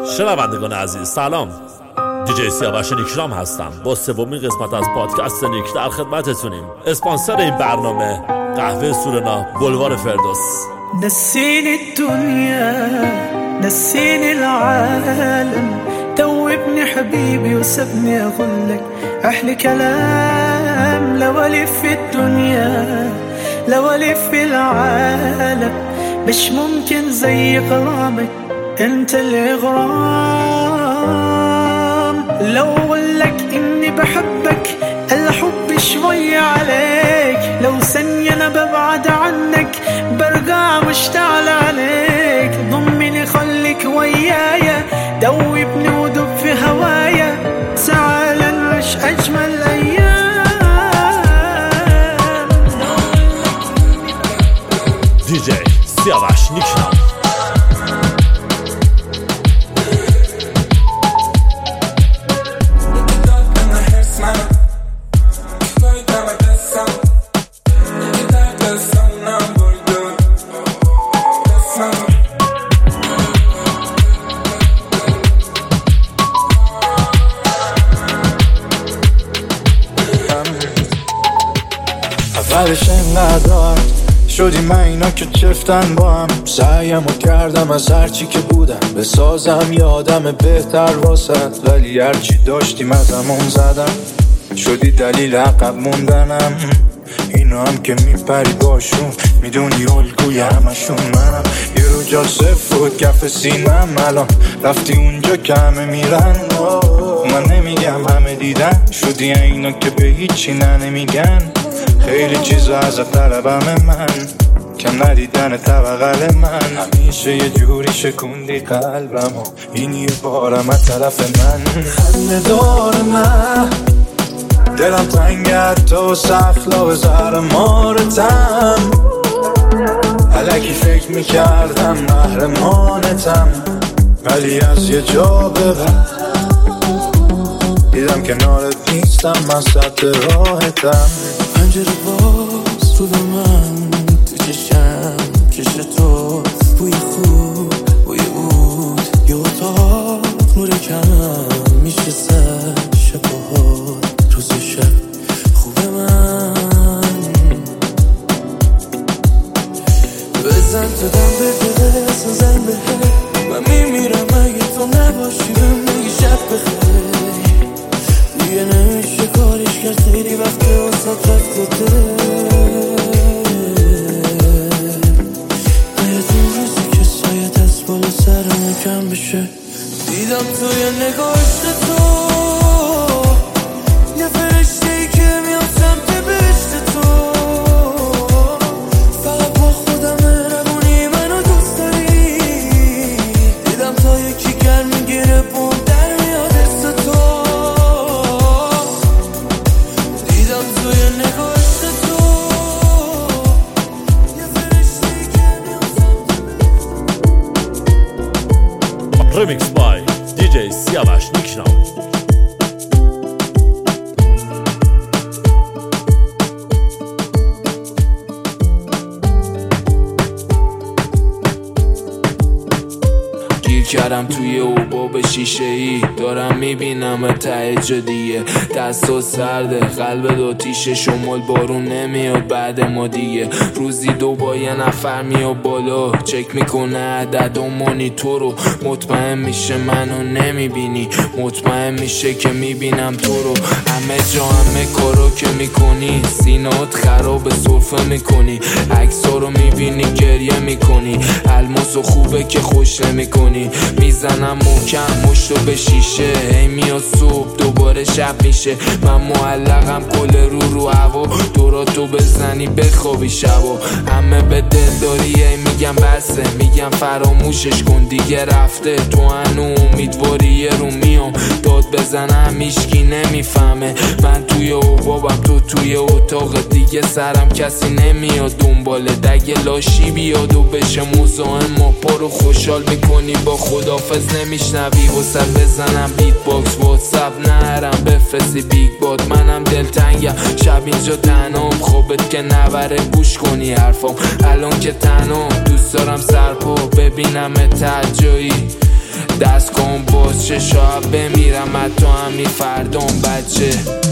شنوندگان عزیز سلام، دیجی سیاوش نیکرام هستم. با سومین قسمت از پادکست نیک در خدمتتونیم. اسپانسر این برنامه قهوه سورنا، بلوار فردوس. نسيني الدنيا نسيني العالم، دوبني حبيبي وسبني أقولك أحلى كلام. لو ألف في الدنيا لو ألف في العالم، مش ممكن زي غرامك انت الإغرام. لو أقولك إني بحبك الحب شوية عليك، لو ثانية أنا ببعد عنك برجع مشتعل عليك. ضمني خليك ويايا، دوبني ودب في هوايا، تعال نعيش أجمل أيام. دیجی سیاوش نیکرام. اولش اینقدر شدی من اینا که چفتن با هم، سعیمو کردم از هرچی که بودم بسازم یادم بهتر واسد، ولی هرچی داشتیم از همون زدم، شدی دلیل عقب موندنم. اینو هم که میپری باشون، میدونی الگوی همشون منم. یه رو جا صفر بود کف سینم، الان رفتی اونجا که همه میرن. من نمیگم همه دیدن، شدی اینا که به هیچی نمیگن. خیلی چیزا از طلبم من، کم ندیدن طبقل من. همیشه یه جوری شکوندی قلبم و این یه بارم از طرف من. خنده دار من دلم تنگت تو سخلا به زهر مارتم، علکی فکر میکردم محرمانتم، ولی از یه جا به بعد دیدم کنارت نیستم، من سطح راحتم. پنجره باز رو به من، تو چشم کش تو، بوی خوب بوی بود، یه اتاق نور کم میشه سر شبهات، روز شب خوب من. بزن تو دم به دلت زن به من میمیرم اگه تو نباشی، بمیگی شب بخیر. دیگه نمیشه کاریش کرد، خیلی وقت واسه رفته دل. باید اون روزی که سایت از بالا سرم کم بشه، دیدم توی نگاشت تو یه فرشته‌ای که میام سمت بهشت تو. فقط با خودم مهربونی منو دوست داری، دیدم تا یکی گرم میگیره بوم در میاد دست تو. دیدم توی نگاشت تو یه فرشته‌ای که میام سمت بهشت. ریمیکس بای دیجی سیاوش نیکرام. گیر کردم توی اوباب شیشه ای، دارم میبینم ته جدیه، دست سرده قلب دو تیشه، شمال بارون نمیاد بعد ما دیگه. روزی دو با یه نفر میاد بالا، چک میکنه عدد و مانیتور رو، مطمئن میشه منو نمیبینی، مطمئن میشه که میبینم تو رو. همه جا همه کارو که میکنی، سینات خراب سرفه میکنی، عکسا رو میبینی گریه میکنی، الماسو خوبه که خوش نمیکنی. میزنم محکم مشتو به شیشه، هی میاد صبح دوباره شب میشه، من معلقم کل رو هوا، دوراتو بزنی بخوابی شبا. همه به دل داری میگم بسه، میگم فراموشش کن دیگه رفته، تو هنو امیدواری رو میام داد بزنم هیچکی نمیفهمه. من توی اوبابم تو توی اتاق دیگه، سرم کسی نمیاد دنباله، دگه لاشی بیاد و بشه مزاحم، ما پارو خوشحال میکنی با خدافز نمیشنوی، واسه بزنم بیت باکس واتساپ نهرم بفرستی بیگ باد. منم دلتنگم شب اینجا تنام، خوبت که نبره گوش کنی حرفام، الان که تنام دوست دارم سرپا ببینم تا جایی، دست کن باز چه شب بمیرم از تو همین فردام بچه.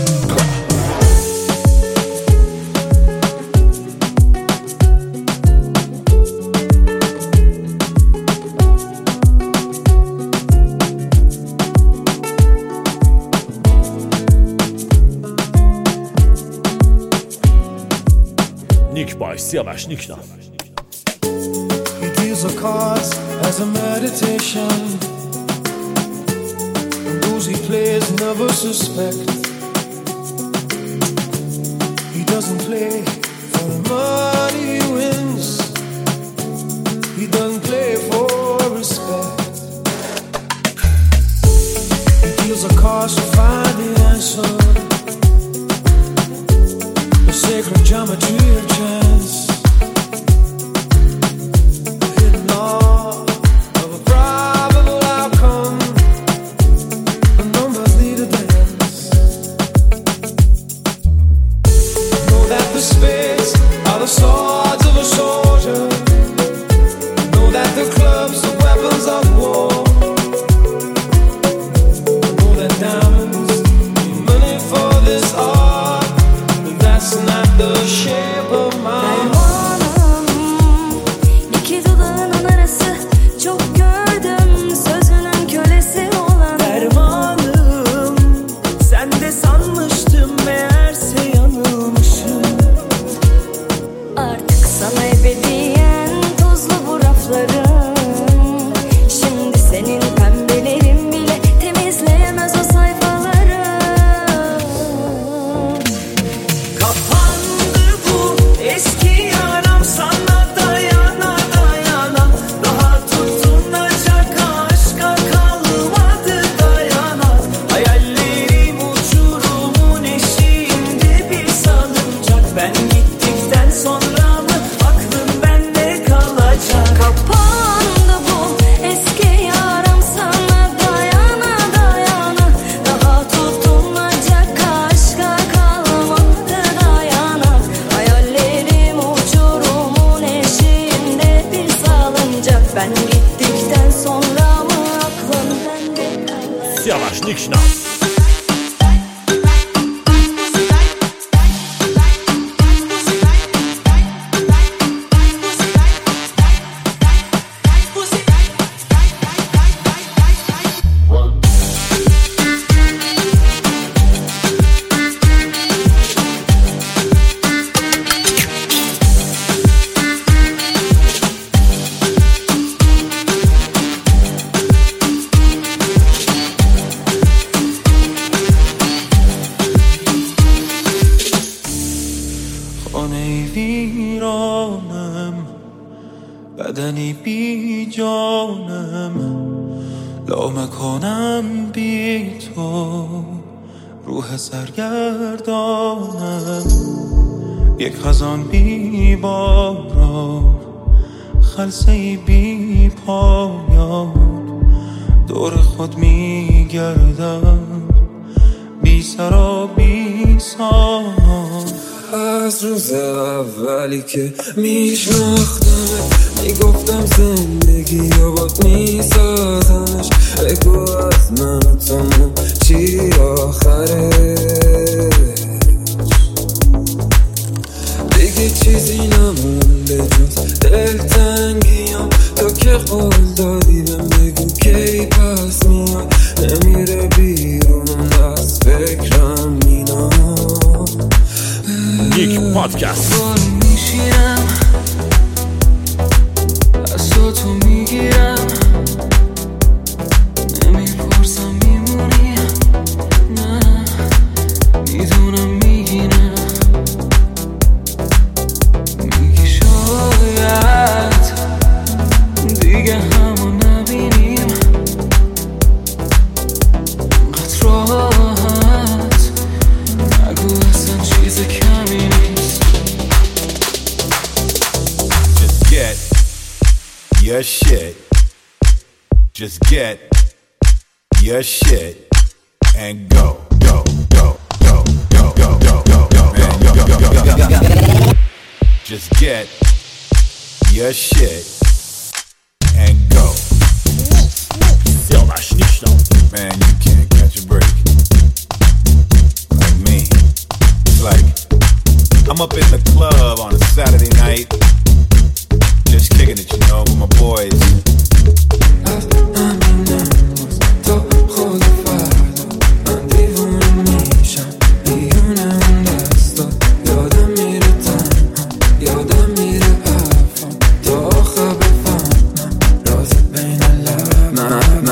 نیک بای سیاوش نیکنا. He deals the cards as a meditation, and those he plays never suspect. He doesn't play for the money he wins, he doesn't play for respect. He deals the cards to find the answer, the sacred geometry of chance. سیاوش نیکنا. بدنی بی جانم، لامکانم بی تو، روح سرگردانم، یک خزان بی باران، خلسه‌ای بی پایان، دور خود می گردم، بی سر و بی سامان. از روز اولی که میشناختمت میگفتم زندگی رو باد میسازمش، بگو از من تو چی آخرش، دیگه چیزی نمونده جز دلتنگیام، تو که قول دادی بهم بگو کی پس میاد، نمیره بیرون از فکرم اینا. نیک پادکست. میشینم از تو میگیرم، نمیپرسم میمونی، نه میدونم میگینم، میگی شاید دیگه همو نبینیم، قد راحت نگو اصلا چیز کمی نیست. Your shit, just get your shit and go, go, go, go, go, go, go, go, go, go, go, go, go. Just get your shit and go.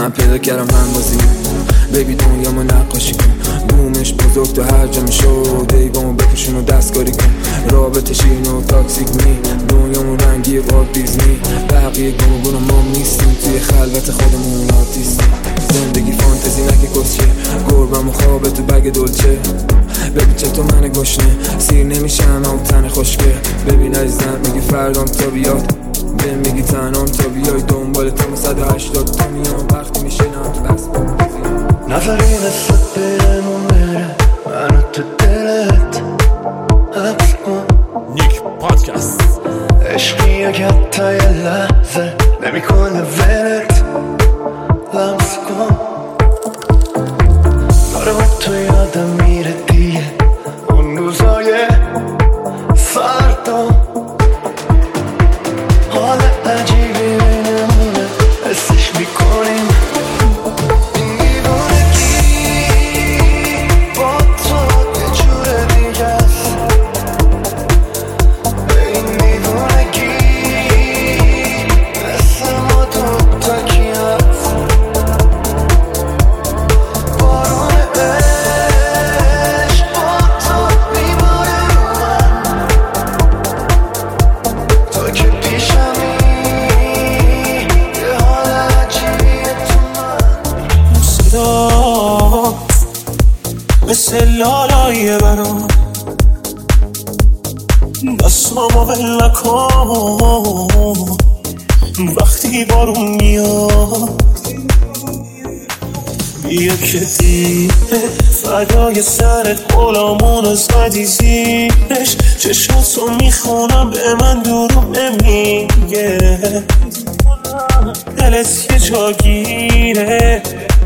من پیدا کردم هم بازی بیبی دنیا ما نقاشی کن بومش بزرگ تو هر جا میشد دیگامو بکشون و دستکاری کن رابطه شیرین و تاکسیک می دنیامون رنگی واک دیزنی بقیه گم و گم ما نیستیم توی خلوت خودمون آتیستیم زندگی فانتزی نکه کسچه گربم و خوابه تو بگ دلچه ببین چطور من گشنه سیر نمیشم اون تن خوشگه ببین عزیزم میگی فردام تا بیاد بهم میگی تنام تا بیای دنبال تام 180 تا میام وقتی میشنم تو بس نظری مثل دلمون بره منو تو دلت حبس کن نیک پادکست عشقی اگه حتی یه لحظه نمیکنه ولت لمس کن داره با تو یادم میره دیگه اون روزای سردا حال عجیبی بینمونه حسش میکنیم این دیوانگی با تو یه جور دیگه است این دیوانگی مثل ما دوتا کی هست بارون عشق با تو میباره من تو که پیشمی یه حال عجیبیه تو من صدا مثل لالای برام دستامو ول نکن وقتی بارون میاد بیا که دیره فدای سرت غلامونو زدی زیرش چشاتو میخونم به من دروغ نمیگه دلت یه جا گیره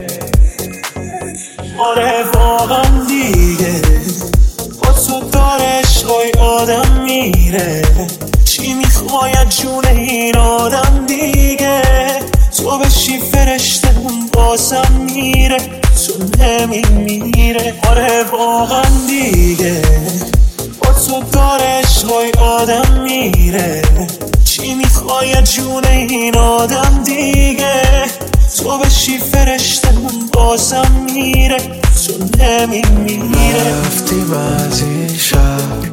آره واقعا دیگه با تو داره عشقای آدم میره چی میخوای جون این آدم دیگه تو بشی فرشته اون بازم میره تو نمیمیره آره واقعا دیگه با تو داره عشقای آدم میره چی میخوای جون این آدم دیگه تو بشی فرشته اون بازم میره تو نمیمیره رفتیم از این شهر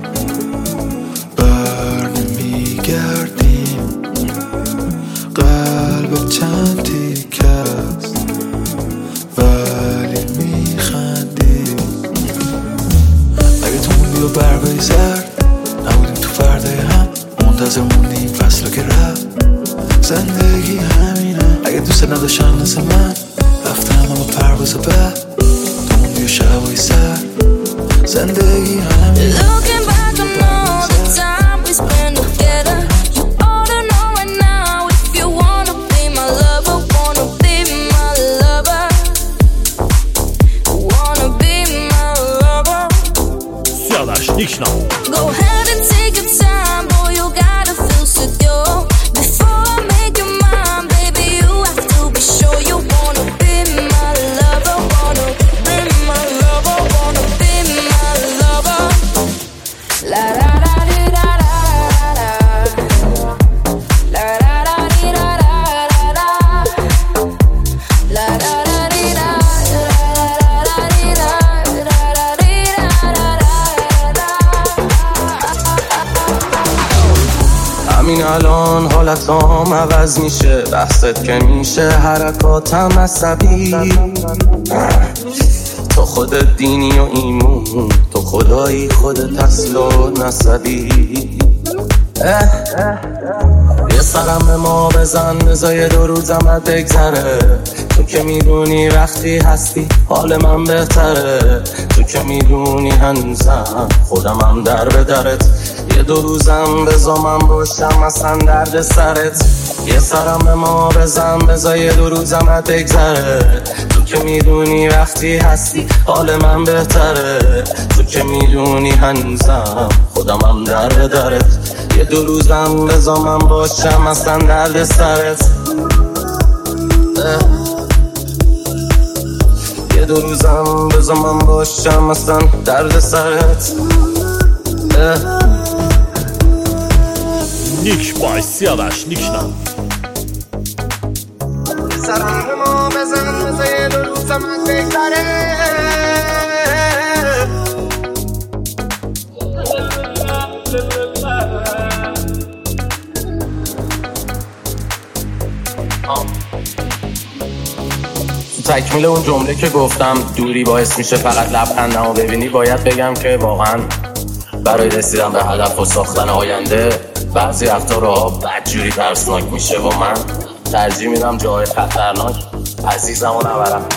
بر نمیگردیم قلب چند تیکه است ولی میخندیم اگه تو موندی و برگای زرد نبودیم تو فردای هم منتظر موندیم فصل که رفت زندگی همینه اگه دوست نداشتم مثل من رفتم اما پرواز بعد تو موندی و شبای سر زندگی همینه Looking back on all the time we spent together, you ought to know right now if you wanna be my lover, wanna be my lover, wanna be my lover. سیاوش نیکنام Go ahead and take your time, boy, you gotta feel secure. Before I make you mine, baby, you have to be sure you wanna be my lover, wanna be my lover, wanna be my lover. La da da di da da da, la da da di da da da, la da da di da da di da da di da da. همین الان حالتام عوض میشه بحثت که میشه حرکاتم عصبی تو خودت دینی و ایمون تو خدایی خودت اصل و نسبی یه سرم به ما بزن بزای 2 روزم بگذره تو که میدونی وقتی هستی حال من بهتره تو که میدونی هنوزم خودمم در به درت یه 2 روزم بزا من باشم اصلا درد سرت یه سرم به ما بزن بزای 2 روزم بگذره تو که میدونی وقتی هستی حال من بهتره تو که میدونی هنوزم خودمم در به درت یه 2 روزم بزا من باشم اصلا درد سرت یه 2 روزم بزا من باشم اصلا درد سرت نیک بای سیاوش نیکنام سرم ما بزن بزن دو روزم بگذره تکمیل اون جمله که گفتم دوری باعث میشه فقط لبخندمو ببینی، باید بگم که واقعا برای رسیدن به هدف و ساختن آینده بعضی وقتا راه بدجوری ترسناک میشه و من ترجیح میدم جای خطرناک عزیزمو نبرم.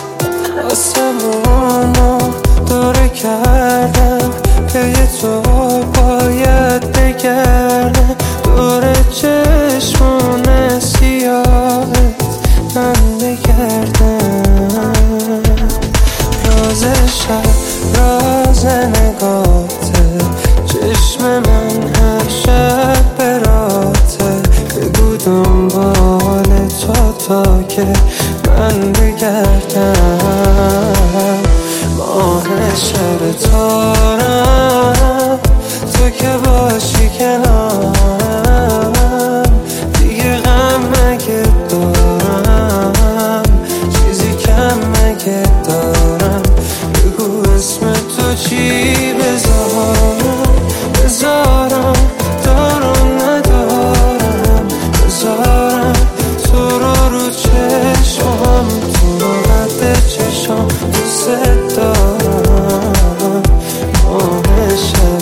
آسمونو دوره کردم که یه تو باید بگردم دور چشمون سیاهت من بگردم راز شب راز نگاته چشم من هر شب براته بگو دنبال تا که من بگردم ماه شب تارم تو که باشی کنارم دیگه غم مگه دارم چیزی کم مگه دارم بگو اسم تو چی بذارم دارم ندارم بذارم تو رو چشم تو رو رد چشم دوست دارم ماه شب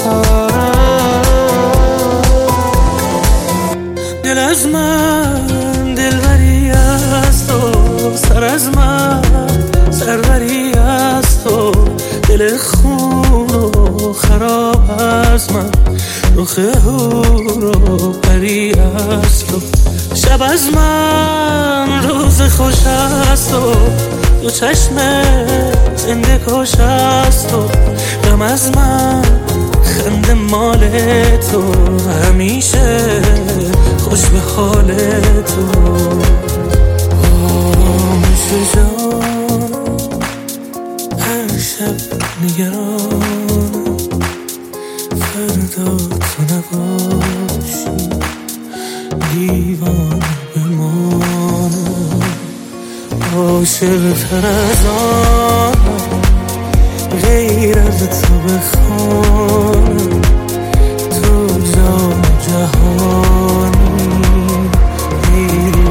تارم دل از من دلبری از تو سر از من سروری از تو دل خون و خراب از من رخ هور و پری از تو شب از من روز خوش از تو دو چشم زنده کش از تو غم از من خنده مال تو همیشه خوش به حال تو میشه جان هر شب نگرانم فردا تو نباشی دیوان بمانم عاشق تر از آنم غیر از تو بخوانم تو جان جهانی غیری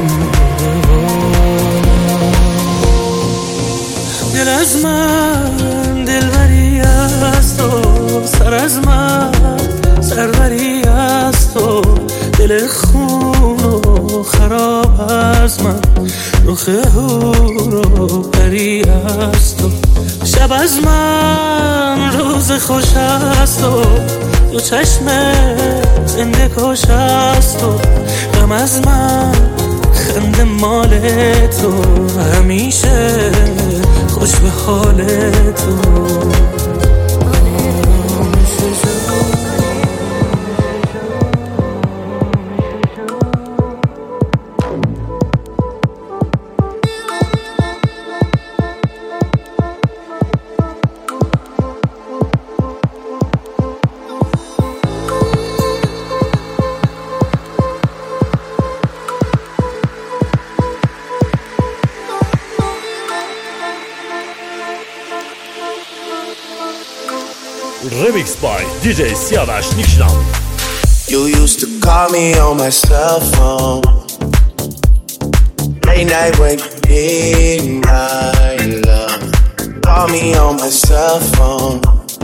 ببانم دل از من دلبری از تو سر از من سروری از تو دل خون و خراب از من رخ هور و پری از تو شب از من روز خوش از تو دو چشم زنده کش از تو غم از من خنده مال تو همیشه خوش به حال تو Remix by DJ Siavash Niksham. You used to call me on my cell phone late night when you need my love. Call me on my cell phone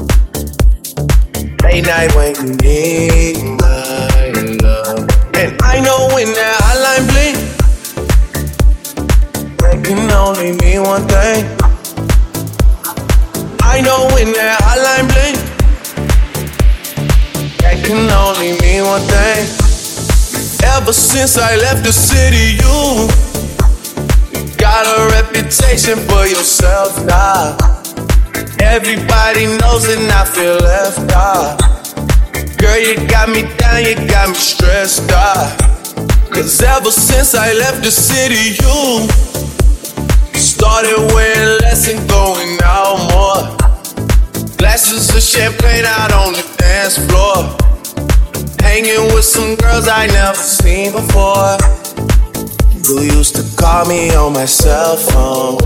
late night when you need my love. And I know when that hotline blink, that can only mean one thing. I know when that hotline blink, that can only mean one thing. Ever since I left the city, you got a reputation for yourself now. Everybody knows and I feel left out. Girl, you got me down, you got me stressed out. Cause ever since I left the city, you started wearing less and going out more. Glasses of champagne out on the dance floor, hanging with some girls I never seen before. You used to call me on my cell phone,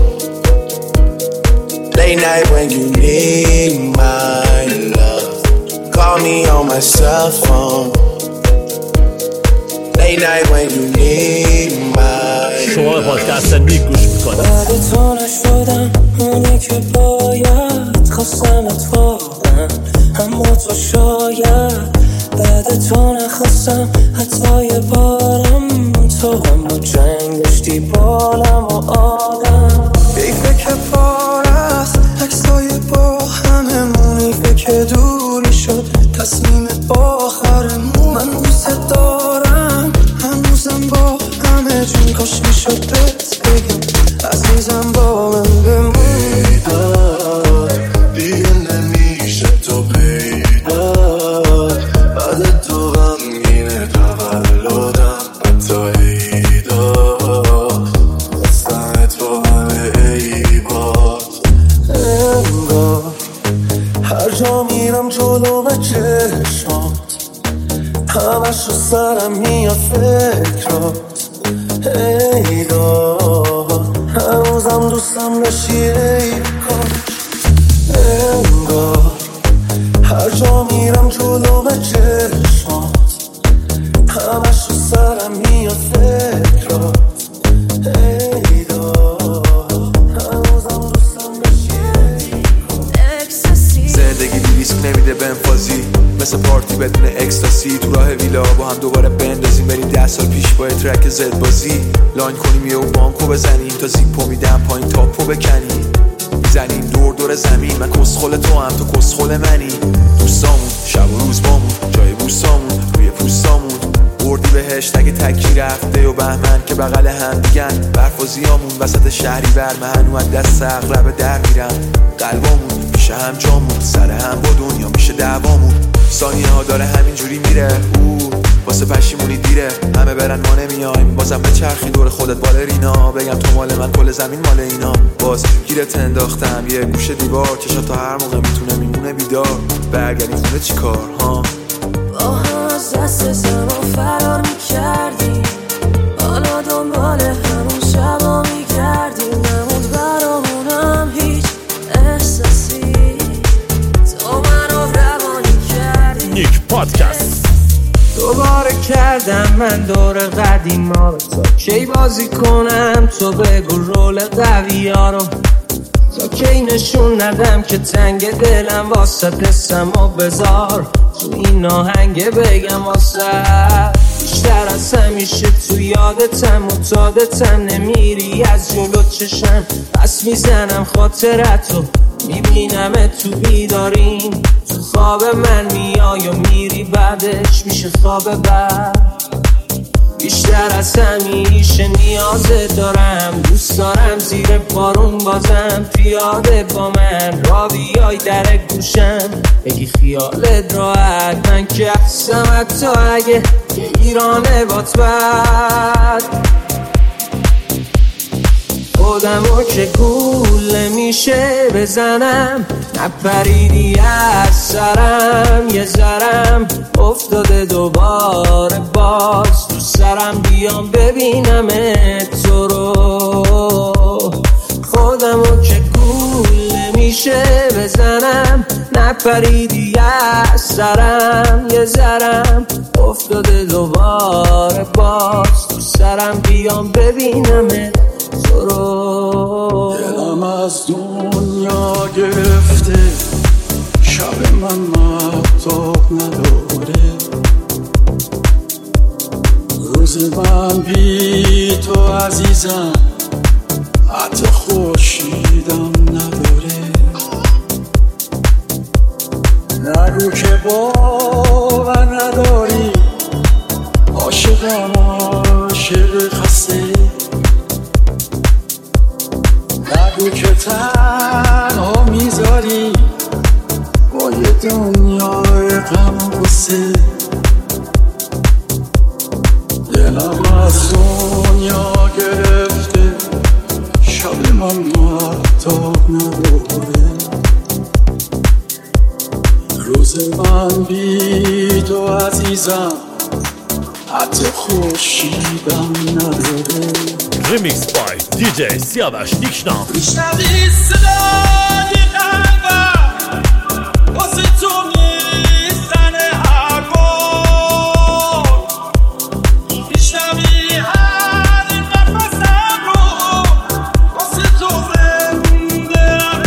late night when you need my love. Call me on my cell phone, late night when you need my شما به پادکست نیک گوش میکنید. بعد تو نشدم اونی که باید، خواستمت واقعا اما تو شاید. بعد تو نخواستم حتی یه بارم، تو هم با جنگ داشتی بالم و آدم. حیفه که پار است عکسای با هممون، حیفه که دوری شد تصمیمت با آخرمون. من دوست دارم هنوزم با همه جون، کاش میشد بهت بگم عزیزم با من بمون. دیگه نمیشه تو پیدات، بعد تو غمگینه تولدم حتی عیدات، دستنت با همه عیبات. انگار هر جا میرم جلو و چشمات، همش رو سرم میاد فکرات. ای دار هنوزم دوستم داشتی ای کاش. انگار هر جا میرم جلو و چشمات، همش رو سرم میاد فکرات. ای دار هنوزم دوستم داشتی ای کاش. زندگی ریسک نمیده بهم فازی، مثل پارتی بدون اکستاسی. تو راه ویلا با هم دوباره بندازیم، بریم 10 سال پیش با ترک زد بازی. لاین کنیم یه اون بانکو بزنیم، تا زیپو میدم پایین تاپو بکنیم. میزنیم دور دور زمین، من کسخل تو هم تو کسخل منی. دوستامون شب و روز بامون، جای بوسامون روی پوستامون. بردی بهش تگ تکی رفته و بهمن که بغل هم دیگن. برف و زیامون وسط شهری بر من از دست اغرب در میرم. قلبامون میشه هم جامون، سر هم با دنیا میشه دعوامون. ثانیه ها داره همینجوری میره، واسه پشیمونی دیره. همه برن ما نمیایم، بازم به چرخی دور خودت بالرینا. بگم تو مال من کل زمین مال اینا. باز گیرت انداختم یه گوشه دیوار، چشا تا هر موقع میتونه میمونه بیدار. برگردی خونه چی کار ها؟ با هم از دست زمان فرار میکردیم، حالا دنبال همون شبا میگردیم. نمود برامونم هیچ احساسی، تو منو روانی کردی. نیک پادکست. دوباره کردم من دور قدیما رو، تا کی بازی کنم تو بگو رول قوی ها رو. تا کی نشون ندم که تنگ دلم واسه قسم و بذار تو این آهنگ بگم واسه. بیشتر از همیشه تو یادتم معتادتم، نمیری از جلو چشم. پس میزنم خاطرتو، میبینم تو بیداریم. تو خواب من میای و میری، بعدش میشه خواب بعد. بیشتر از همیشه نیازت دارم، دوست دارم زیر بارون بازم پیاده با من را بیای در گوشم. بگی خیالت راحت، من که هستم حتی اگه ایرانه بات بد. خودمو که گول میشه بزنم، نپریدی از سرم. یه ذرم افتاده دوباره باز تو سرم، بیام ببینم تو رو. خودمو که گول میشه بزنم، نپریدی از سرم. یه ذرم افتاده دوباره باز تو سرم، بیام ببینم تو رو. دلم از دنیا گرفته، شب من مهتاب نداره. روز من بی تو عزیزم، حتی خورشیدم نداره. نگو که باور نداری، عاشقم عاشق خسته. نگو که تنها میذاری با یه دنیای غم و غصه. دلم از دنیا گرفته، شب من مهتاب نداره. روز من بی تو عزیزم، حتی خورشیدم نداره. ریمیکس بای دیجی سیاوش نیکنام. میشنوی صدای قلبم واسه تو میزنه هر بار، میشنوی هر نفسم رو واسه تو زنده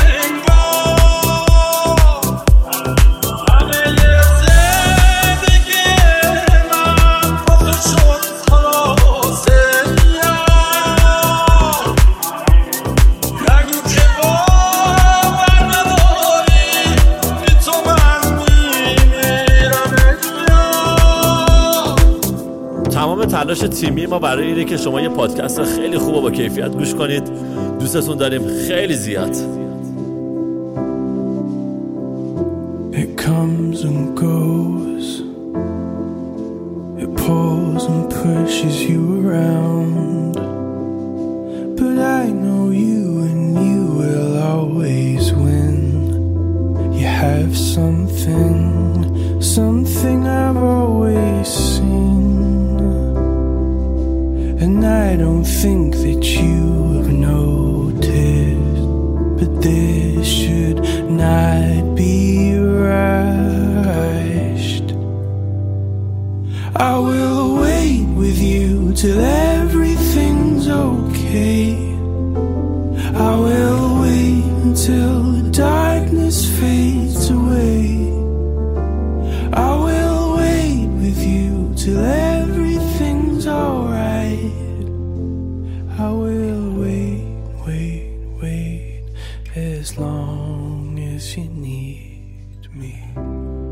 انگار. همه زندگی من با تو شد خلاصه. تمام تلاش تیمی ما برای اینه که شما یه پادکست خیلی خوب و با کیفیت گوش کنید. دوستتون داریم خیلی زیاد. It comes and goes, it pulls and pushes you around, but I know you and you will always win. You have something I've always seen, and I don't think that you have noticed, but this should not be rushed. I will wait with you till everything's okay. I will wait until the darkness fades away. I will wait with you till everything's alright. I will wait as long as you need me.